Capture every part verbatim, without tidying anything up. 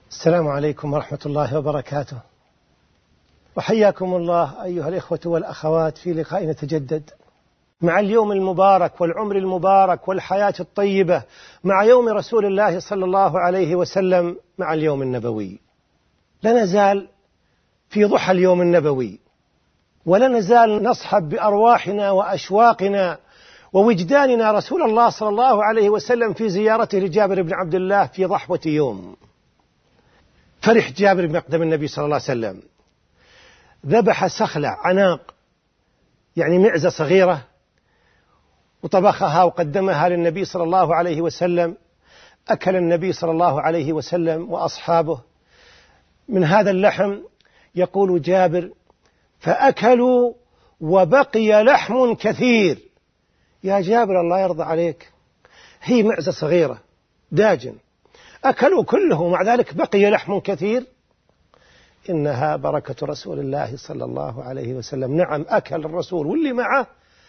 السلام عليكم ورحمة الله وبركاته، وحياكم الله أيها الإخوة والأخوات في لقاء نتجدد مع اليوم المبارك والعمر المبارك والحياة الطيبة، مع يوم رسول الله صلى الله عليه وسلم، مع اليوم النبوي. لا نزال في ضحى اليوم النبوي، ولا نزال نصحب بأرواحنا وأشواقنا ووجداننا رسول الله صلى الله عليه وسلم في زيارته لجابر بن عبد الله في ضحوة يوم. فرح جابر بمقدم النبي صلى الله عليه وسلم، ذبح سخلة عناق، يعني معزة صغيرة، وطبخها وقدمها للنبي صلى الله عليه وسلم. أكل النبي صلى الله عليه وسلم وأصحابه من هذا اللحم. يقول جابر: فأكلوا وبقي لحم كثير. يا جابر الله يرضى عليك، هي معزة صغيرة داجن، أكلوا كله ومع ذلك بقي لحم كثير. إنها بركة رسول الله صلى الله عليه وسلم. نعم، أكل الرسول واللي معه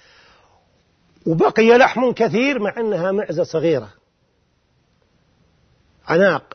وبقي لحم كثير، مع أنها معزة صغيرة عناق،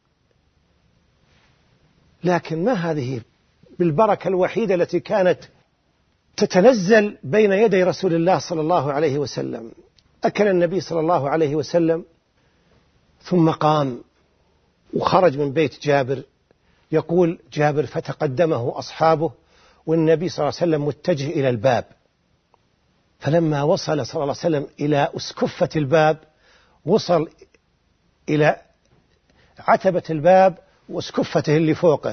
لكن ما هذه بالبركة الوحيدة التي كانت تتنزل بين يدي رسول الله صلى الله عليه وسلم. أكل النبي صلى الله عليه وسلم ثم قام وخرج من بيت جابر. يقول جابر: فتقدمه أصحابه والنبي صلى الله عليه وسلم متجه إلى الباب. فلما وصل صلى الله عليه وسلم إلى أسكفة الباب، وصل إلى عتبة الباب وأسكفته اللي فوقه،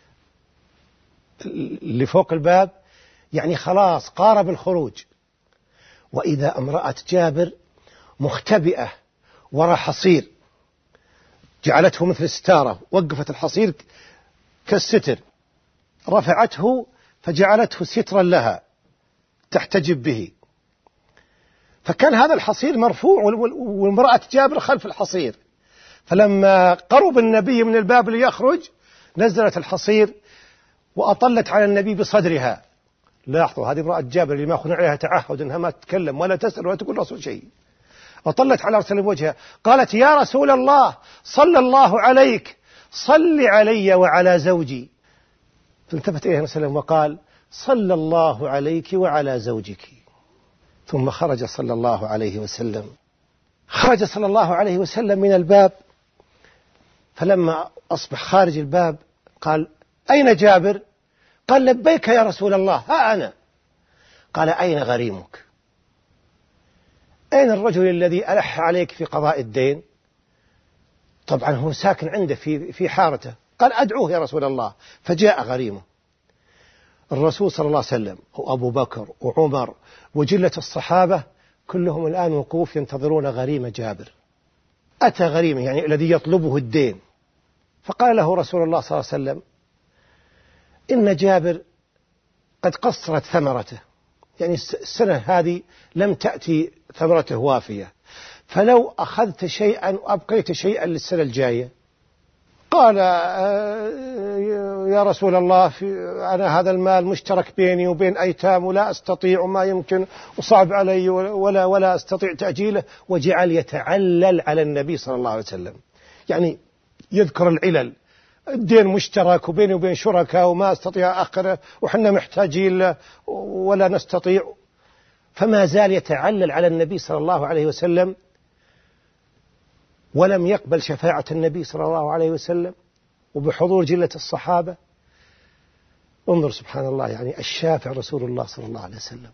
اللي فوق الباب، يعني خلاص قارب الخروج. وإذا امرأة جابر مختبئة وراء حصير، جعلته مثل ستارة، وقفت الحصير كالستر، رفعته فجعلته سترا لها تحتجب به. فكان هذا الحصير مرفوع وامرأة جابر خلف الحصير. فلما قرب النبي من الباب ليخرج، نزلت الحصير وأطلت على النبي بصدرها. لاحظوا، هذه امرأة جابر اللي ما أخذنا عليها تعهد أنها ما تتكلم ولا تسأل ولا تقول رسول شيء. وطلت على رسول بوجهها، قالت: يا رسول الله، صلى الله عليك، صل علي وعلى زوجي. فالتفت إليه وسلم وقال: صلى الله عليك وعلى زوجك. ثم خرج صلى الله عليه وسلم. خرج صلى الله عليه وسلم من الباب، فلما أصبح خارج الباب قال: أين جابر؟ قال: لبيك يا رسول الله، ها أنا. قال: أين غريمك؟ أين الرجل الذي ألح عليك في قضاء الدين؟ طبعا هو ساكن عنده في في حارته. قال: أدعوه يا رسول الله. فجاء غريمه. الرسول صلى الله عليه وسلم وأبو بكر وعمر وجلة الصحابة كلهم الآن وقوف ينتظرون غريم جابر. أتى غريمه، يعني الذي يطلبه الدين. فقال له رسول الله صلى الله عليه وسلم: إن جابر قد قصرت ثمرته، يعني السنة هذه لم تأتي ثمرته وافية، فلو أخذت شيئا وأبقيت شيئا للسنة الجاية. قال: يا رسول الله، في أنا هذا المال مشترك بيني وبين أيتام ولا أستطيع وما يمكن وصعب علي ولا ولا أستطيع تأجيله. وجعل يتعلل على النبي صلى الله عليه وسلم، يعني يذكر العلل، الدين مشترك وبيني وبين شركاء وما أستطيع أخره وحنا محتاجين له ولا نستطيع. فما زال يتعلل على النبي صلى الله عليه وسلم، ولم يقبل شفاعة النبي صلى الله عليه وسلم وبحضور جلة الصحابة. انظر سبحان الله، يعني الشافع رسول الله صلى الله عليه وسلم،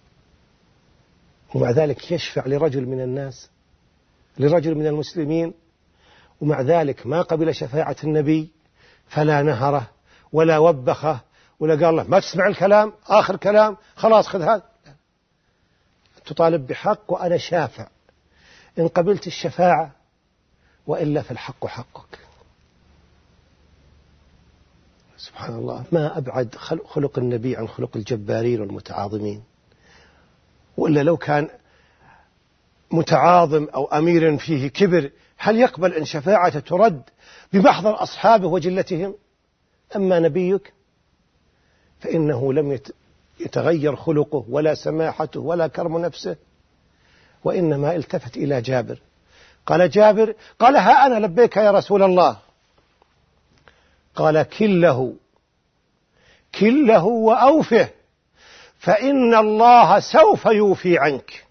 ومع ذلك يشفع لرجل من الناس، لرجل من المسلمين، ومع ذلك ما قبل شفاعة النبي، فلا نهره ولا وبخه ولا قال له ما تسمع الكلام، آخر كلام، خلاص خذ هذا. تطالب بحق وأنا شافع، إن قبلت الشفاعة وإلا فالحق حقك. سبحان الله، ما أبعد خلق النبي عن خلق الجبارين والمتعاظمين. وإلا لو كان متعاظم أو أمير فيه كبر، هل يقبل أن شفاعته ترد بمحضر أصحابه وجلتهم؟ أما نبيك فإنه لم يتغير خلقه ولا سماحته ولا كرم نفسه، وإنما التفت إلى جابر. قال: جابر، قال: ها أنا لبيك يا رسول الله. قال كله كله وأوفه فإن الله سوف يوفي عنك.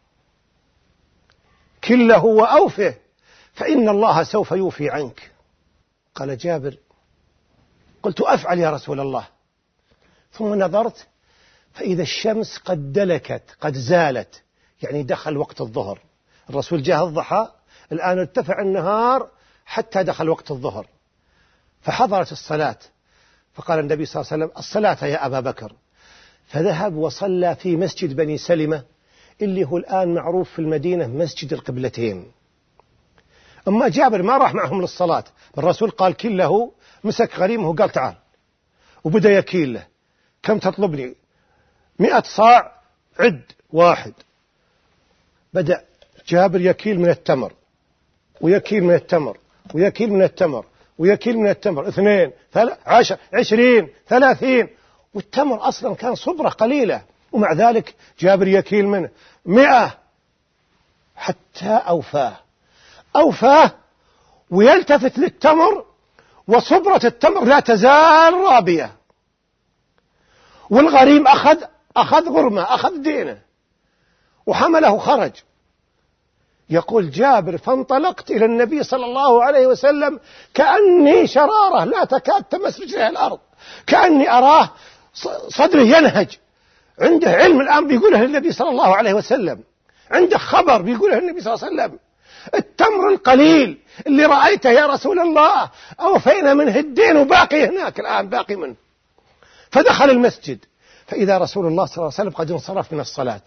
كله وأوفه فإن الله سوف يوفي عنك. قال جابر: قلت: أفعل يا رسول الله. ثم نظرت فإذا الشمس قد دلكت، قد زالت، يعني دخل وقت الظهر. الرسول جاء الضحى، الآن ارتفع النهار حتى دخل وقت الظهر، فحضرت الصلاة. فقال النبي صلى الله عليه وسلم: الصلاة يا أبا بكر. فذهب وصلى في مسجد بني سلمة اللي هو الآن معروف في المدينة مسجد القبلتين. أما جابر ما راح معهم للصلاة، الرسول قال كله، مسك غريمه وقال: تعال، وبدأ يكيل له: كم تطلبني؟ مئة صاع، عد واحد. بدأ جابر يكيل من التمر ويكيل من التمر ويكيل من التمر ويكيل من التمر، اثنين، ثلاث، عشر، عشرين، ثلاثين، والتمر أصلا كان صبرة قليلة، ومع ذلك جابر يكيل منه مئة حتى أوفاه أوفاه ويلتفت للتمر، وصبرة التمر لا تزال رابية، والغريم أخذ أخذ غرمة، أخذ دينه وحمله خرج. يقول جابر: فانطلقت إلى النبي صلى الله عليه وسلم كأني شرارة لا تكاد تمس رجلها الأرض، كأني أراه صدره ينهج، عنده علم الآن بيقوله للنبي صلى الله عليه وسلم، عنده خبر بيقوله النبي صلى الله عليه وسلم. التمر القليل اللي رأيته يا رسول الله أوفينا منه الدين وباقي هناك الآن، باقي منه. فدخل المسجد فإذا رسول الله صلى الله عليه وسلم قد انصرف من الصلاة،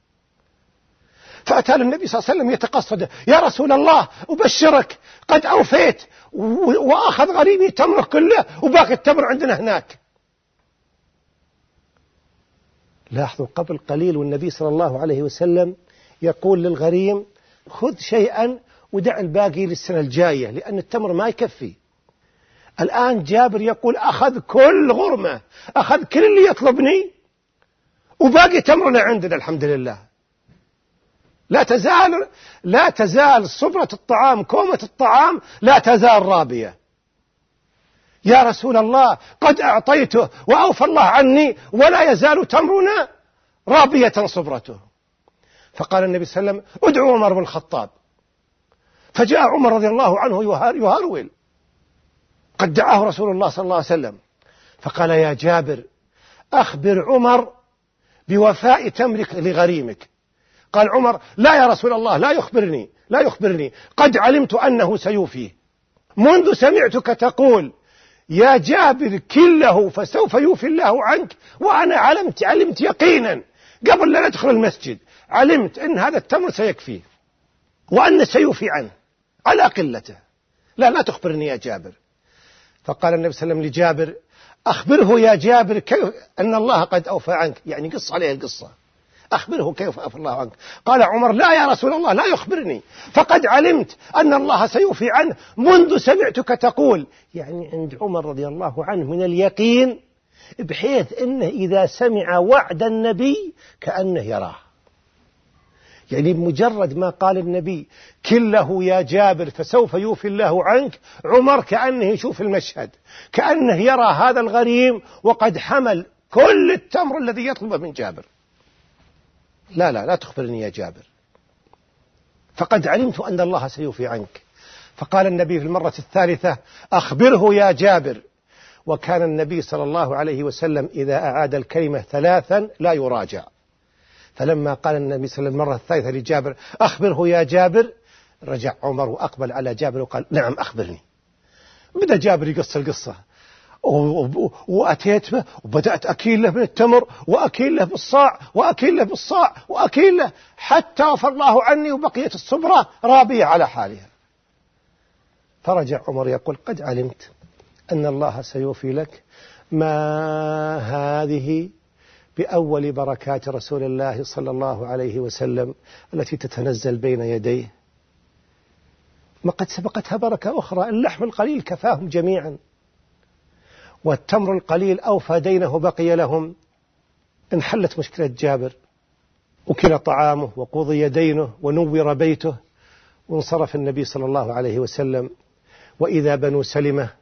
فأتى النبي صلى الله عليه وسلم يتقصد: يا رسول الله أبشرك قد أوفيت، وأخذ غريمي تمر كله وباقي التمر عندنا هناك. لاحظوا قبل قليل والنبي صلى الله عليه وسلم يقول للغريم: خذ شيئا ودع الباقي للسنة الجاية لأن التمر ما يكفي. الآن جابر يقول: أخذ كل غرمة، أخذ كل اللي يطلبني وباقي تمرنا عندنا الحمد لله. لا تزال لا تزال صبرة الطعام، كومة الطعام لا تزال رابية. يا رسول الله قد أعطيته وأوفى الله عني ولا يزال تمرنا رابية صبرته. فقال النبي صلى الله عليه وسلم: ادعوا عمر بن الخطاب. فجاء عمر رضي الله عنه يهرول، قد دعاه رسول الله صلى الله عليه وسلم، فقال: يا جابر أخبر عمر بوفاء تمرك لغريمك. قال عمر: لا يا رسول الله، لا يخبرني لا يخبرني قد علمت أنه سيوفيه، منذ سمعتك تقول يا جابر كله فسوف يوفي الله عنك، وأنا علمت علمت يقينا قبل لا ندخل المسجد، علمت أن هذا التمر سيكفيه وأن سيوفي عنه على قلته، لا لا تخبرني يا جابر. فقال النبي صلى الله عليه وسلم لجابر: أخبره يا جابر كيف أن الله قد أوفى عنك، يعني قص عليه القصة، أخبره كيف أوفى الله عنك. قال عمر: لا يا رسول الله، لا يخبرني، فقد علمت أن الله سيوفي عنه منذ سمعتك تقول. يعني عند عمر رضي الله عنه من اليقين، بحيث أنه إذا سمع وعد النبي كأنه يراه، يعني بمجرد ما قال النبي كله يا جابر فسوف يوفي الله عنك، عمر كأنه يشوف المشهد، كأنه يرى هذا الغريم وقد حمل كل التمر الذي يطلبه من جابر. لا لا لا تخبرني يا جابر، فقد علمت أن الله سيوفي عنك. فقال النبي في المرة الثالثة: أخبره يا جابر. وكان النبي صلى الله عليه وسلم إذا أعاد الكلمة ثلاثا لا يراجع، فلما قال النبي صلى الله عليه وسلم المرة الثالثة لجابر: أخبره يا جابر، رجع عمر وأقبل على جابر وقال: نعم أخبرني. بدأ جابر يقص القصة، وأتيت به وبدأت أكيل له من التمر وأكيل له بالصاع وأكيل له بالصاع وأكيل له حتى وفى الله عني وبقيت الصبرة رابية على حالها. فرجع عمر يقول: قد علمت أن الله سيوفي لك، ما هذه بأول بركات رسول الله صلى الله عليه وسلم التي تتنزل بين يديه، ما قد سبقتها بركة أخرى، اللحم القليل كفاهم جميعا، والتمر القليل أوفى دينه بقي لهم. انحلت مشكلة جابر، وكل طعامه وقضي دينه ونور بيته، وانصرف النبي صلى الله عليه وسلم. وإذا بنو سلمة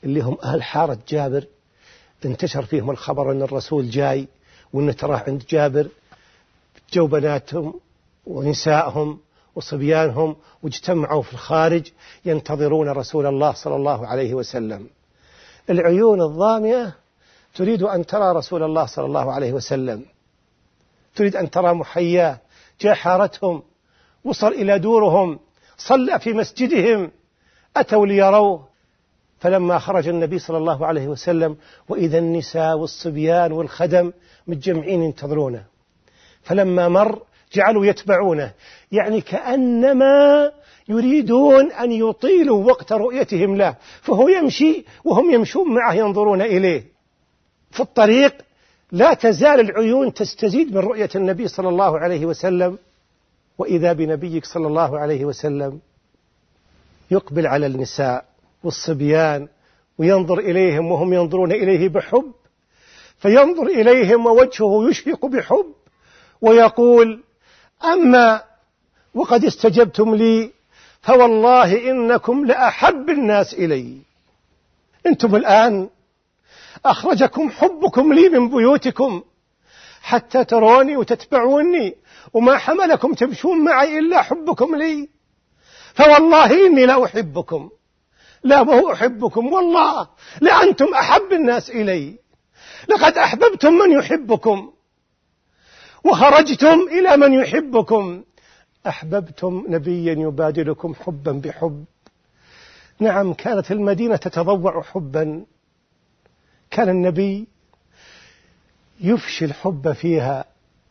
اللي هم أهل حارة جابر، انتشر فيهم الخبر أن الرسول جاي وأنه تراه عند جابر، جو بناتهم ونسائهم وصبيانهم واجتمعوا في الخارج ينتظرون رسول الله صلى الله عليه وسلم. العيون الظامئة تريد أن ترى رسول الله صلى الله عليه وسلم، تريد أن ترى محياه، جاء حارتهم، وصل إلى دورهم، صلى في مسجدهم، أتوا ليروه. فلما خرج النبي صلى الله عليه وسلم وإذا النساء والصبيان والخدم متجمعين ينتظرونه، فلما مر جعلوا يتبعونه، يعني كأنما يريدون أن يطيلوا وقت رؤيتهم له، فهو يمشي وهم يمشون معه ينظرون إليه. في الطريق لا تزال العيون تستزيد من رؤية النبي صلى الله عليه وسلم، وإذا بنبيك صلى الله عليه وسلم يقبل على النساء والصبيان وينظر إليهم وهم ينظرون إليه بحب، فينظر إليهم ووجهه يشفق بحب ويقول: أما وقد استجبتم لي فوالله إنكم لأحب الناس إلي. أنتم الآن أخرجكم حبكم لي من بيوتكم حتى تروني وتتبعوني، وما حملكم تمشون معي إلا حبكم لي، فوالله إني لا أحبكم، لا ما أحبكم والله، لأنتم أحب الناس إلي، لقد أحببتم من يحبكم وخرجتم إلى من يحبكم، أحببتم نبيا يبادلكم حبا بحب. نعم، كانت المدينة تتضوع حبا، كان النبي يفشي الحب فيها.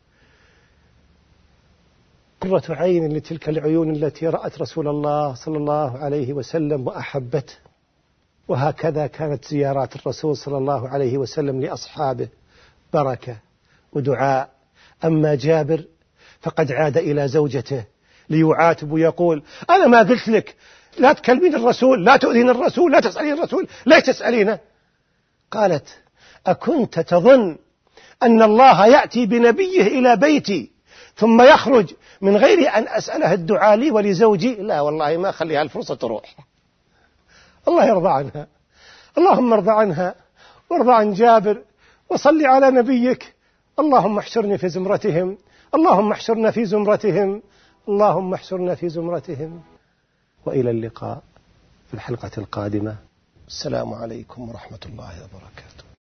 قرة عين لتلك العيون التي رأت رسول الله صلى الله عليه وسلم وأحبته. وهكذا كانت زيارات الرسول صلى الله عليه وسلم لأصحابه بركة ودعاء. أما جابر فقد عاد إلى زوجته ليعاتب ويقول: أنا ما قلت لك لا تكلمين الرسول، لا تؤذين الرسول، لا تسألين الرسول، لا تسألينه؟ قالت: أكنت تظن أن الله يأتي بنبيه إلى بيتي ثم يخرج من غير أن أسأله الدعاء لي ولزوجي؟ لا والله ما أخليها الفرصة تروح. الله يرضى عنها، اللهم ارضى عنها وارضى عن جابر، وصل على نبيك. اللهم احشرني في زمرتهم، اللهم احشرنا في زمرتهم، اللهم احشرنا في زمرتهم. وإلى اللقاء في الحلقة القادمة. السلام عليكم ورحمة الله وبركاته.